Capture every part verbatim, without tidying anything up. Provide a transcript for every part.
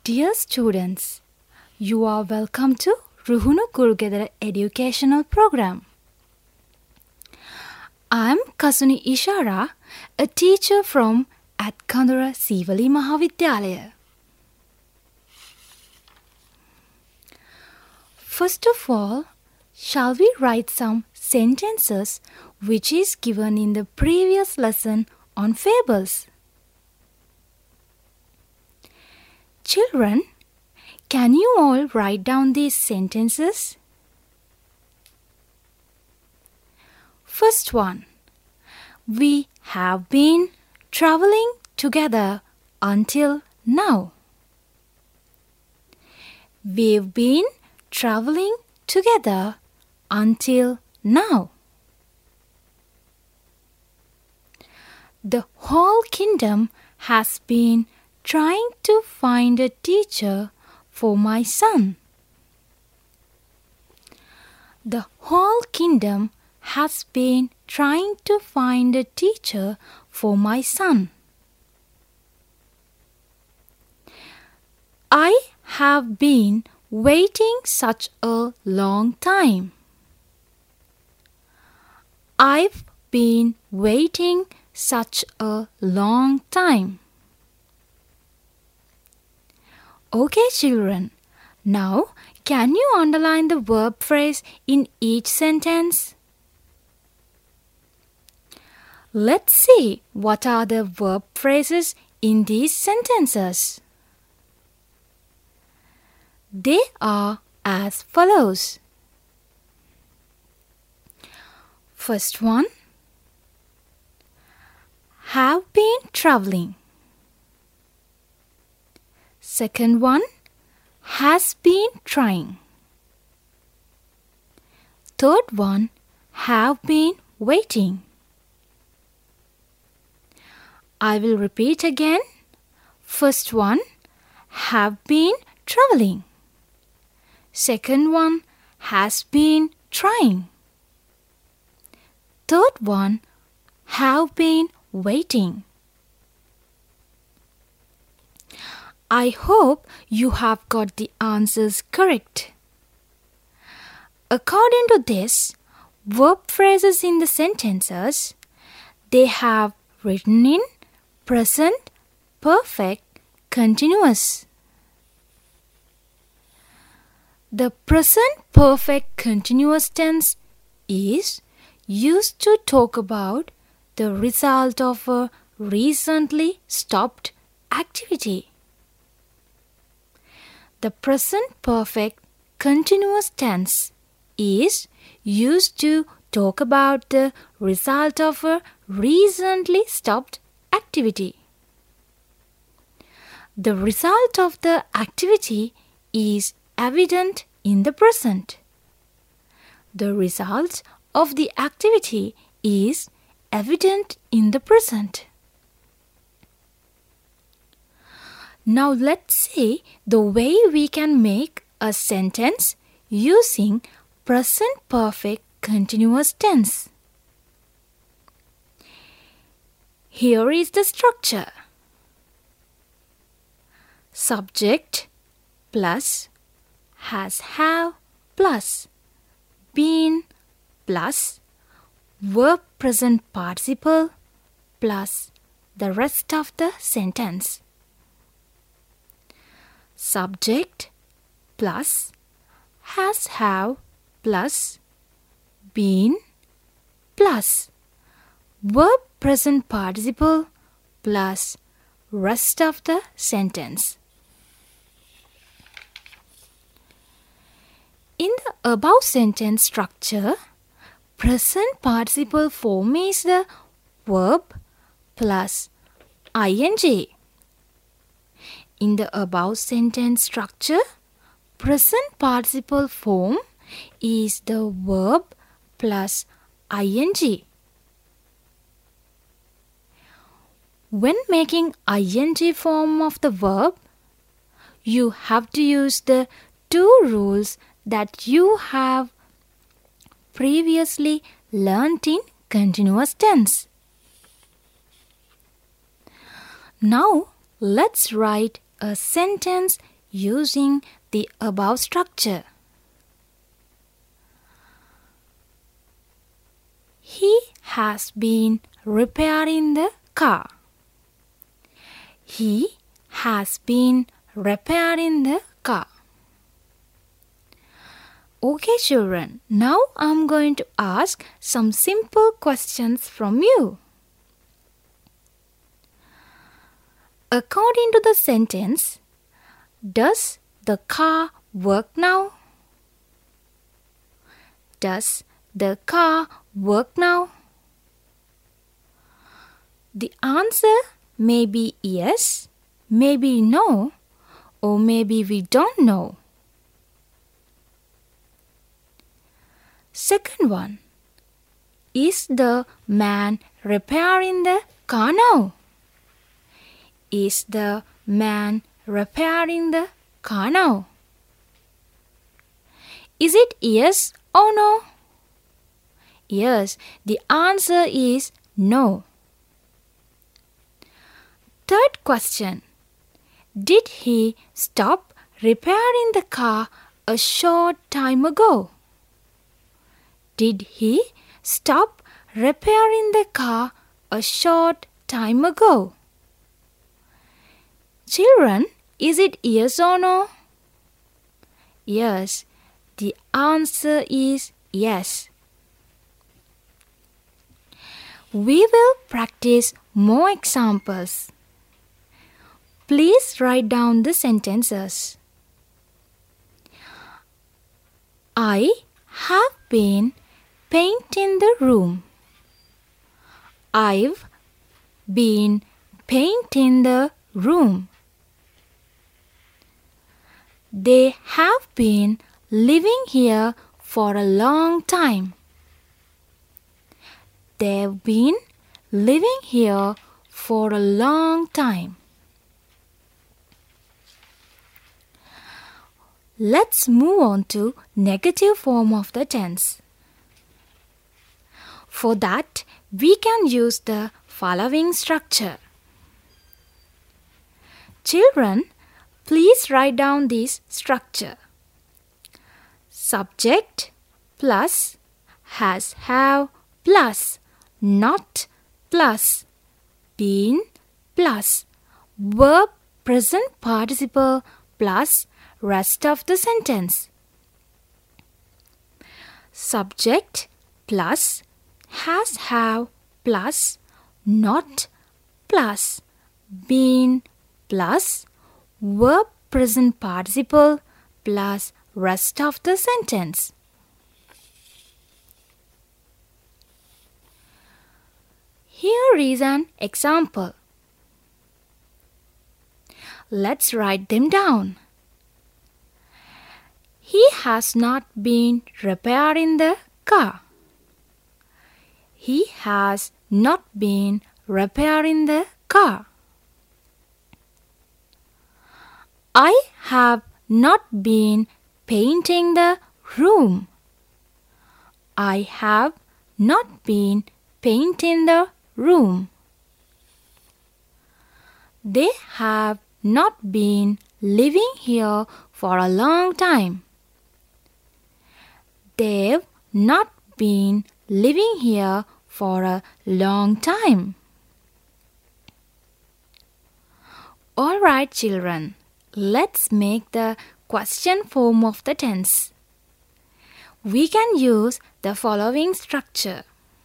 Dear students, you are welcome to Ruhunu Kurugedara Educational Program. I am Kasuni Ishara, a teacher from Atkandura Sivali Mahavidyalaya. First of all, shall we write some sentences which is given in the previous lesson on fables? Children, can you all write down these sentences? First one. We have been traveling together until now. We've been traveling together until now. The whole kingdom has been trying to find a teacher for my son. The whole kingdom has been trying to find a teacher for my son. I have been waiting such a long time. I've been waiting such a long time. Okay, children. Now, can you underline the verb phrase in each sentence? Let's see what are the verb phrases in these sentences. They are as follows. First one, have been traveling. Second one, has been trying. Third one, have been waiting. I will repeat again. First one, have been traveling. Second one, has been trying. Third one, have been waiting. I hope you have got the answers correct. According to this, verb phrases in the sentences, they have written in present, perfect, continuous. The present perfect continuous tense is used to talk about the result of a recently stopped activity. The present perfect continuous tense is used to talk about the result of a recently stopped activity. The result of the activity is evident in the present. The result of the activity is evident in the present. Now let's see the way we can make a sentence using present perfect continuous tense. Here is the structure. Subject plus has have plus been plus verb present participle plus the rest of the sentence. Subject plus has have plus been plus verb present participle plus rest of the sentence. In the above sentence structure, present participle form is the verb plus ing. In the above sentence structure, present participle form is the verb plus ing. When making ing form of the verb, you have to use the two rules that you have previously learnt in continuous tense. Now, let's write a sentence using the above structure. He has been repairing the car. He has been repairing the car. Okay, children, now I'm going to ask some simple questions from you. According to the sentence, does the car work now? Does the car work now? The answer may be yes, maybe no, or maybe we don't know. Second one, is the man repairing the car now? Is the man repairing the car now? Is it yes or no? Yes, the answer is no. Third question, did he stop repairing the car a short time ago? Did he stop repairing the car a short time ago? Children, is it yes or no? Yes, the answer is yes. We will practice more examples. Please write down the sentences. I have been painting the room. I've been painting the room. They have been living here for a long time. They've been living here for a long time. Let's move on to negative form of the tense. For that, we can use the following structure. Children, please write down this structure. Subject plus has, have plus not plus been plus verb present participle plus rest of the sentence. Subject plus has, have plus not plus been plus verb present participle plus rest of the sentence. Here is an example. Let's write them down. He has not been repairing the car. He has not been repairing the car. I have not been painting the room. I have not been painting the room. They have not been living here for a long time. They've not been living here for a long time. All right, children, let's make the question form of the tense. We can use the following structure.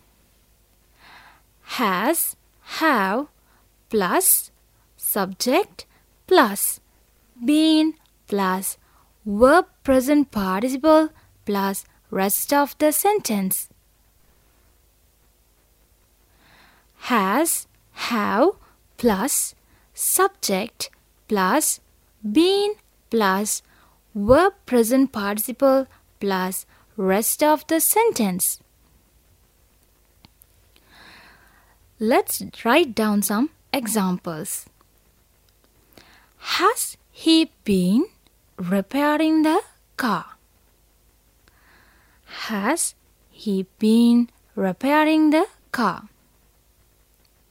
Has, have plus subject plus been plus verb present participle plus rest of the sentence. Has, have plus subject plus been plus verb present participle plus rest of the sentence. Let's write down some examples. Has he been repairing the car? Has he been repairing the car?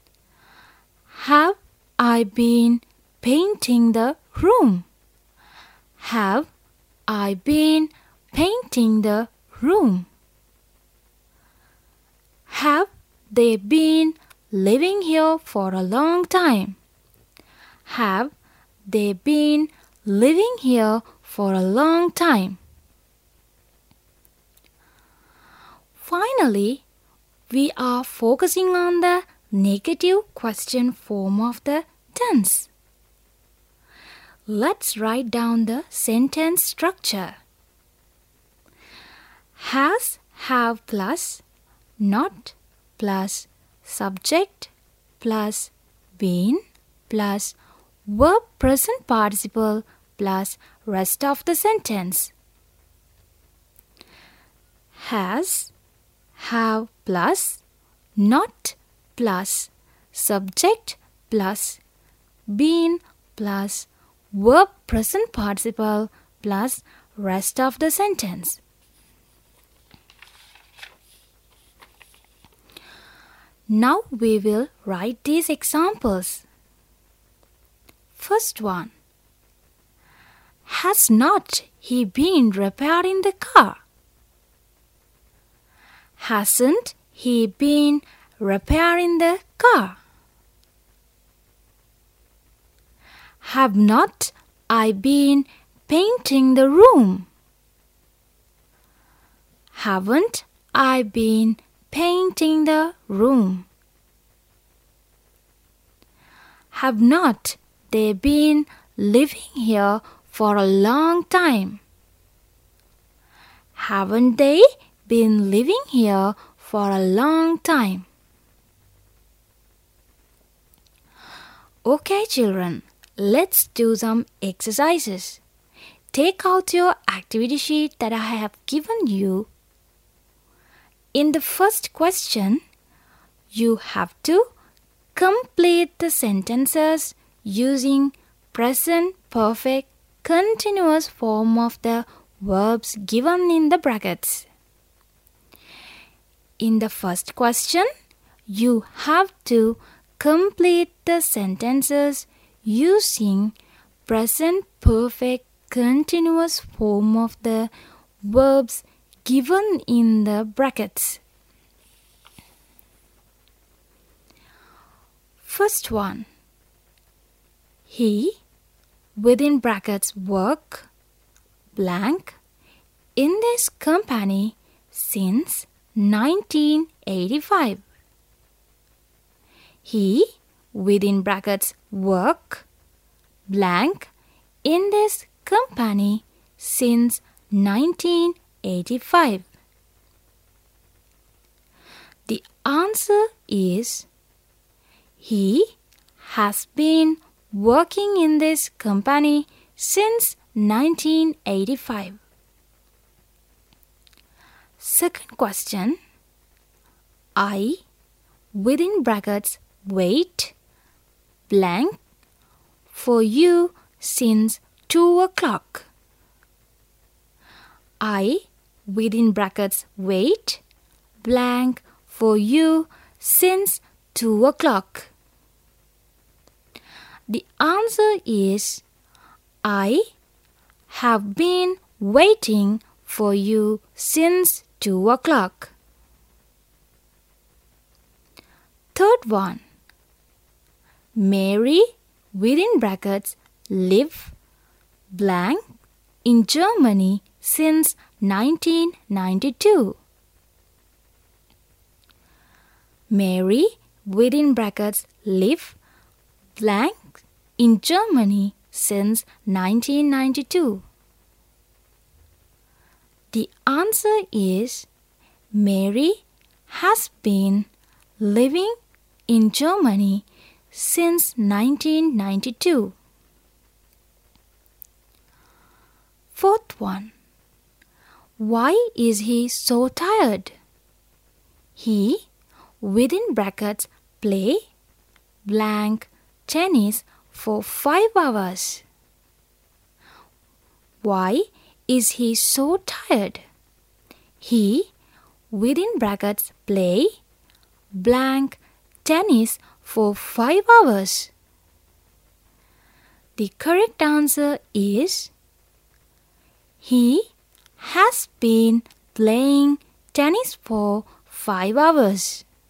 Have I been painting the room? Have I been painting the room? Have they been living here for a long time? Have they been living here for a long time? Finally, we are focusing on the negative question form of the tense. Let's write down the sentence structure. Has, have plus, not plus, subject plus, been plus, verb present participle plus rest of the sentence. Has, have plus, not plus, subject plus, been plus, verb present participle plus rest of the sentence. Now we will write these examples. First one. Has not he been repairing the car? Hasn't he been repairing the car? Have not I been painting the room? Haven't I been painting the room? Have not they been living here for a long time? Haven't they been living here for a long time? Okay, children, let's do some exercises. Take out your activity sheet that I have given you. In the first question, you have to complete the sentences using present perfect continuous form of the verbs given in the brackets. In the first question, you have to complete the sentences using present perfect continuous form of the verbs given in the brackets. First one. He, within brackets, work, blank, in this company since nineteen eighty-five. He, within brackets, work, blank, in this company since nineteen eighty-five. The answer is he has been working in this company since nineteen eighty-five. Second question. I, within brackets, wait, blank, for you since two o'clock. I, within brackets, wait, blank, for you since two o'clock. The answer is I have been waiting for you since two o'clock. Third one. Mary, within brackets, live, blank, in Germany since nineteen ninety-two. Mary, within brackets, live, blank, in Germany since nineteen ninety-two. The answer is Mary has been living in Germany since nineteen ninety-two. Fourth one. Why is he so tired? He, within brackets, play, blank, tennis for five hours. Why is he so tired? He, within brackets, play, blank, tennis for five hours. The correct answer is He has been playing tennis for five hours.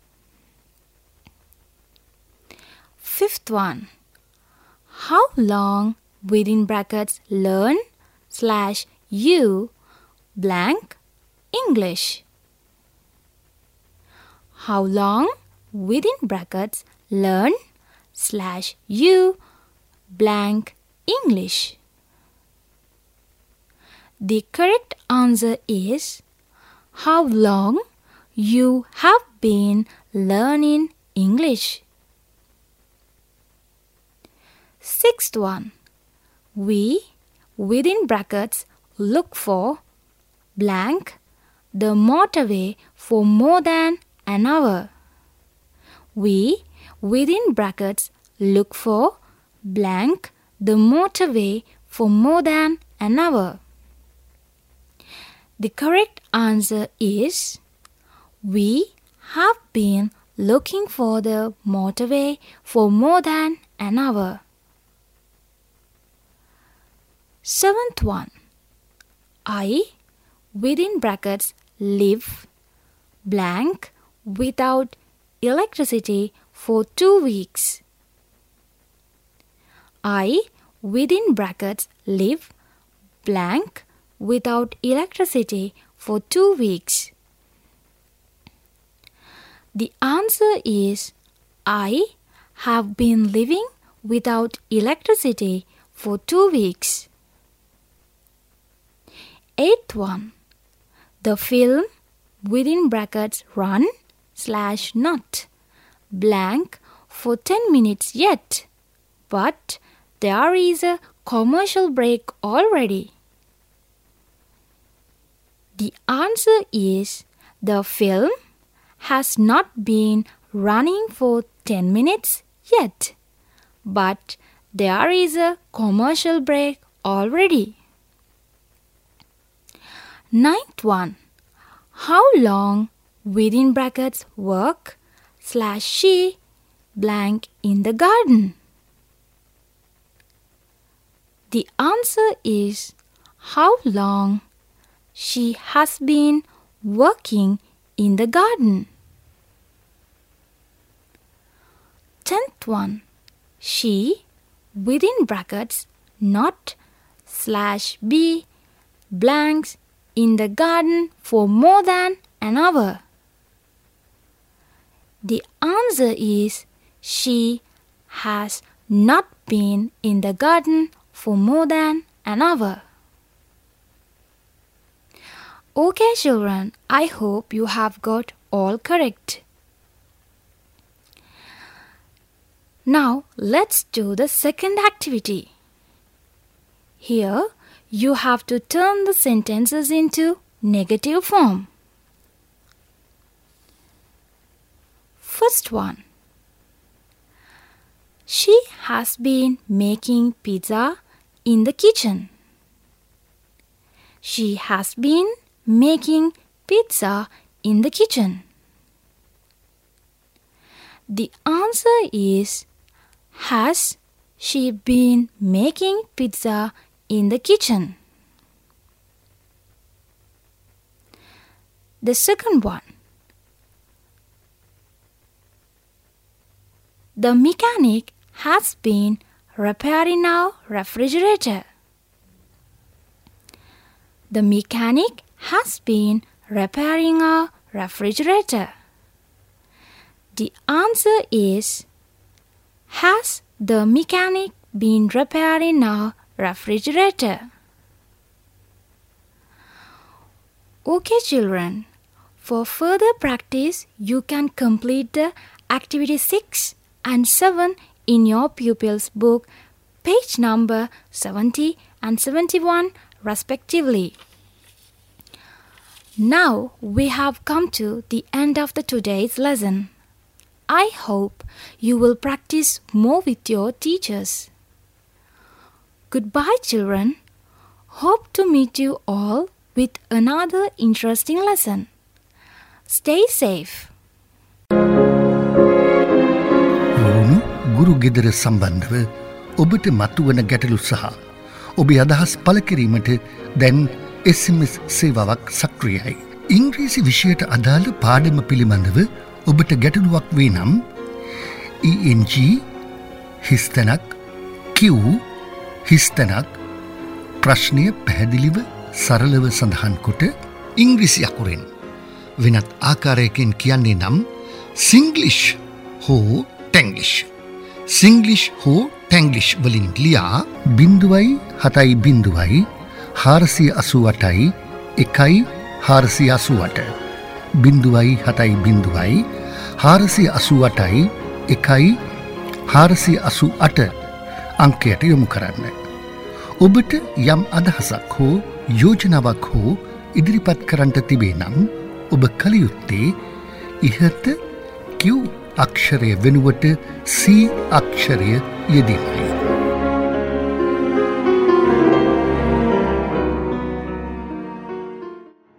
Fifth one. How long within brackets learn slash you blank English? How long within brackets learn slash you blank English? The correct answer is how long you have been learning English. Sixth one. We within brackets look for blank the motorway for more than an hour. We within brackets look for blank the motorway for more than an hour. The correct answer is we have been looking for the motorway for more than an hour. Seventh one. I within brackets live blank without electricity for two weeks. I within brackets live blank without electricity for two weeks. The answer is I have been living without electricity for two weeks. Eighth one. The film within brackets run slash not blank for ten minutes yet, but there is a commercial break already. The answer is the film has not been running for ten minutes yet, but there is a commercial break already. Ninth one. How long within brackets work slash she blank in the garden? The answer is how long she has been working in the garden. Tenth one. She within brackets not slash be blanks in the garden for more than an hour. The answer is she has not been in the garden for more than an hour. Okay, children, I hope you have got all correct. Now, let's do the second activity. Here, you have to turn the sentences into negative form. First one. She has been making pizza in the kitchen. She has been making pizza in the kitchen. The answer is has she been making pizza in the kitchen? The second one. The mechanic has been repairing our refrigerator. The mechanic has been repairing our refrigerator. The answer is has the mechanic been repairing our refrigerator? Okay, children. For further practice, you can complete the activity six and seven in your pupils' book, page number seventy and seventy-one respectively. Now we have come to the end of the today's lesson. I hope you will practice more with your teachers. Goodbye, children. Hope to meet you all with another interesting lesson. Stay safe. රෝණු ගුරු ගෙදර සම්බන්ධව ඔබට මතුවන ගැටලු සහ ඔබේ අදහස් පළ කිරීමට දැන් එස් එම් එස් සේවාවක් සක්‍රියයි. ඉංග්‍රීසි විෂයට අදාළ පාඩම පිළිබඳව ඔබට ගැටලුවක් වේ නම් ඊ එන් ජී හිස්තැනක් Q හිස්තැනක් ප්‍රශ්නය පැහැදිලිව සරලව සඳහන් කොට ඉංග්‍රීසි අකුරෙන් වෙනත් ආකාරයකින් කියන්නේ නම් සිංග්ලිෂ් හෝ ටැංග්ලිෂ් සිංග්ලිෂ් හෝ ටැංග්ලිෂ් වලින් ලියා බිංදුවයි හතයි බිංදුවයි හාරසිය අසූ අටයි එකයි හාරසිය අසූ අට බිංදුවයි හතයි බිංදුවයි හාරසිය අසූ අටයි එකයි හාරසිය අසූ අට අංකයට යොමු කරන්න. ඔබට යම් අදහසක් හෝ යෝජනාවක් හෝ ඉදිරිපත් කරන්නට තිබේ නම් ඔබ කළ යුත්තේ ඉහත Q අක්ෂරය වෙනුවට C අක්ෂරය යෙදීමයි.